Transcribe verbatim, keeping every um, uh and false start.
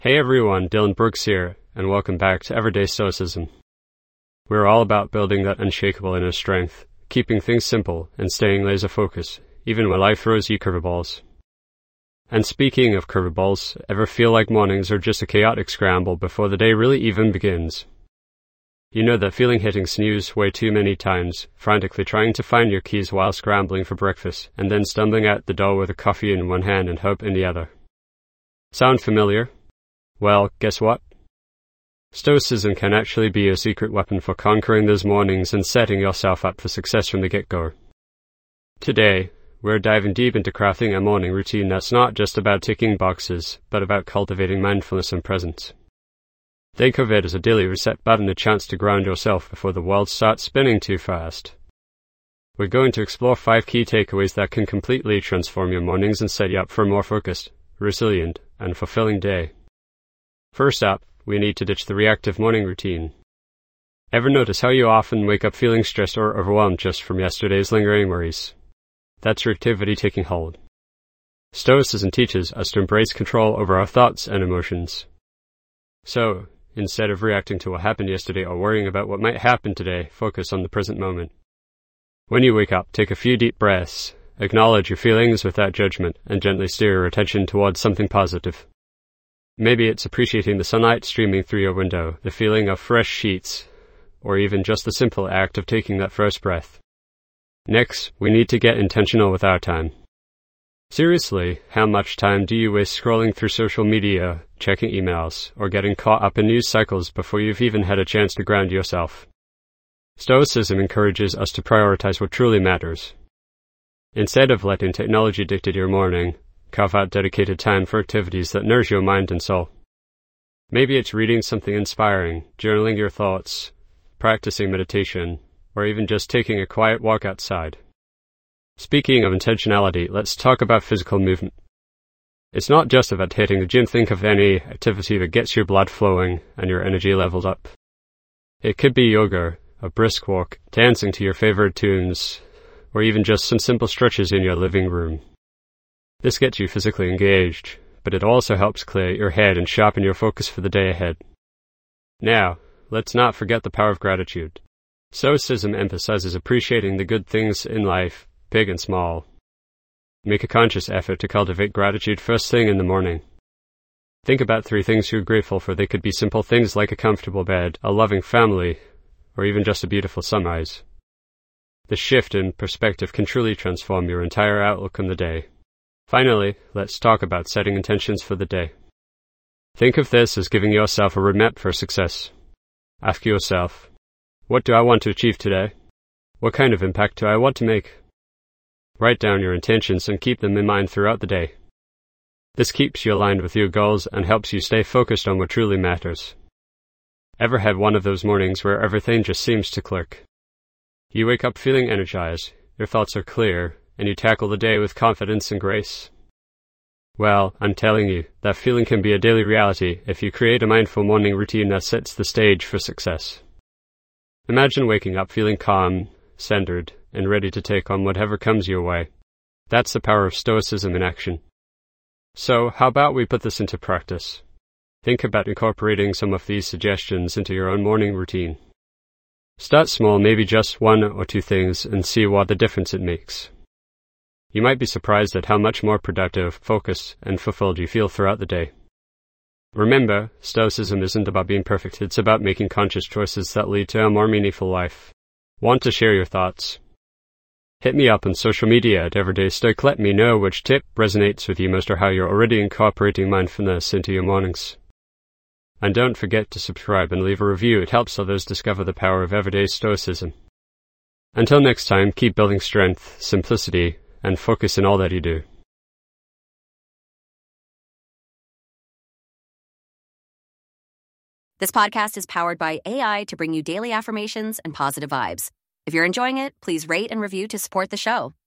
Hey everyone, Dylan Brooks here, and welcome back to Everyday Stoicism. We're all about building that unshakable inner strength, keeping things simple and staying laser focused, even when life throws you curveballs. And speaking of curveballs, ever feel like mornings are just a chaotic scramble before the day really even begins? You know that feeling hitting snooze way too many times, frantically trying to find your keys while scrambling for breakfast, and then stumbling out the door with a coffee in one hand and hope in the other. Sound familiar? Well, guess what? Stoicism can actually be a secret weapon for conquering those mornings and setting yourself up for success from the get-go. Today, we're diving deep into crafting a morning routine that's not just about ticking boxes, but about cultivating mindfulness and presence. Think of it as a daily reset button, a chance to ground yourself before the world starts spinning too fast. We're going to explore five key takeaways that can completely transform your mornings and set you up for a more focused, resilient, and fulfilling day. First up, we need to ditch the reactive morning routine. Ever notice how you often wake up feeling stressed or overwhelmed just from yesterday's lingering worries? That's reactivity taking hold. Stoicism teaches us to embrace control over our thoughts and emotions. So, instead of reacting to what happened yesterday or worrying about what might happen today, focus on the present moment. When you wake up, take a few deep breaths, acknowledge your feelings without judgment, and gently steer your attention towards something positive. Maybe it's appreciating the sunlight streaming through your window, the feeling of fresh sheets, or even just the simple act of taking that first breath. Next, we need to get intentional with our time. Seriously, how much time do you waste scrolling through social media, checking emails, or getting caught up in news cycles before you've even had a chance to ground yourself? Stoicism encourages us to prioritize what truly matters. Instead of letting technology dictate your morning, carve out dedicated time for activities that nourish your mind and soul. Maybe it's reading something inspiring, journaling your thoughts, practicing meditation, or even just taking a quiet walk outside. Speaking of intentionality, let's talk about physical movement. It's not just about hitting the gym. Think of any activity that gets your blood flowing and your energy leveled up. It could be yoga, a brisk walk, dancing to your favorite tunes, or even just some simple stretches in your living room. This gets you physically engaged, but it also helps clear your head and sharpen your focus for the day ahead. Now, let's not forget the power of gratitude. Stoicism emphasizes appreciating the good things in life, big and small. Make a conscious effort to cultivate gratitude first thing in the morning. Think about three things you're grateful for. They could be simple things like a comfortable bed, a loving family, or even just a beautiful sunrise. The shift in perspective can truly transform your entire outlook on the day. Finally, let's talk about setting intentions for the day. Think of this as giving yourself a roadmap for success. Ask yourself, what do I want to achieve today? What kind of impact do I want to make? Write down your intentions and keep them in mind throughout the day. This keeps you aligned with your goals and helps you stay focused on what truly matters. Ever had one of those mornings where everything just seems to click? You wake up feeling energized, your thoughts are clear, and you tackle the day with confidence and grace. Well, I'm telling you, that feeling can be a daily reality if you create a mindful morning routine that sets the stage for success. Imagine waking up feeling calm, centered, and ready to take on whatever comes your way. That's the power of Stoicism in action. So, how about we put this into practice? Think about incorporating some of these suggestions into your own morning routine. Start small, maybe just one or two things, and see what the difference it makes. You might be surprised at how much more productive, focused, and fulfilled you feel throughout the day. Remember, Stoicism isn't about being perfect, it's about making conscious choices that lead to a more meaningful life. Want to share your thoughts? Hit me up on social media at Everyday Stoic. Let me know which tip resonates with you most or how you're already incorporating mindfulness into your mornings. And don't forget to subscribe and leave a review. It helps others discover the power of everyday Stoicism. Until next time, keep building strength, simplicity, and focus in all that you do. This podcast is powered by A I to bring you daily affirmations and positive vibes. If you're enjoying it, please rate and review to support the show.